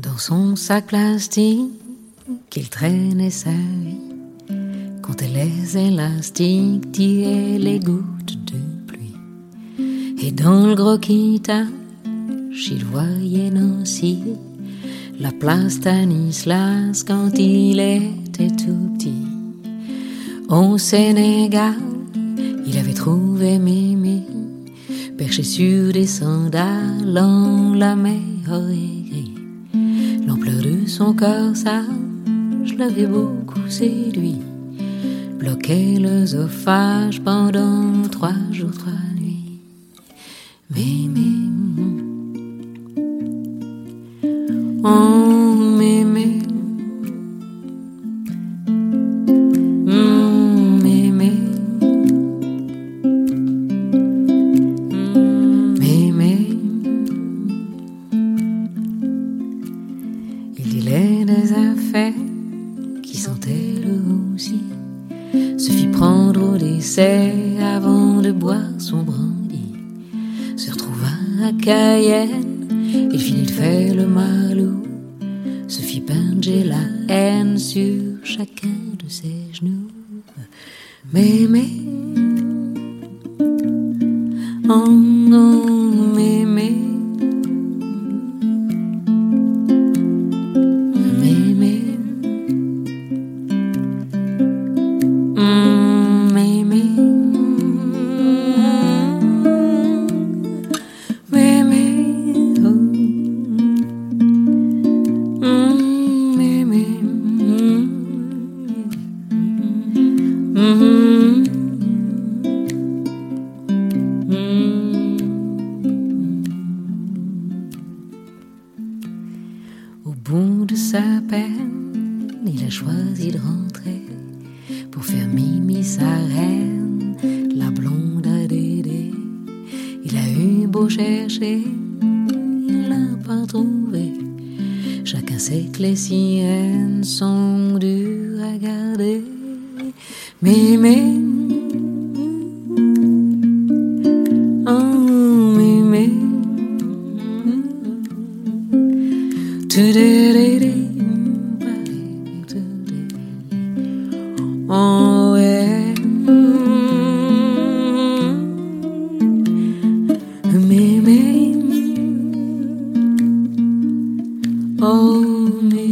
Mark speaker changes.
Speaker 1: Dans son sac plastique, qu'il traînait sa vie, comptait les élastiques, tirait les gouttes de pluie. Et dans le gros quitage, il voyait Nancy, la place Stanislas quand il était tout petit. Au Sénégal, il avait trouvé Mimi, perché sur des sandales en la mer aigrie. L'ampleur de son corsage l'avait beaucoup séduit, bloquait l'œsophage pendant 3 jours, 3 nuits. Mémé, oh mémé, mémé, mémé. Il dilait des affaires qui sentaient le roussi, se fit prendre au décès avant de boire son brandy. Se retrouva à Cayenne, il finit de faire le malou, se fit peindre la haine sur chacun de ses genoux. Mémé, oh, oh mémé, mémé, mémé, mémé, oh, mémé, Au bout de sa peine, il a choisi de rentrer pour faire Mimi sa reine, la blonde à Dédé. Il a eu beau chercher, il l'a pas trouvé. Chacun sait que les sirènes sont dures à garder. Mémé, oh mémé, oh yeah, mémé, oh mémé.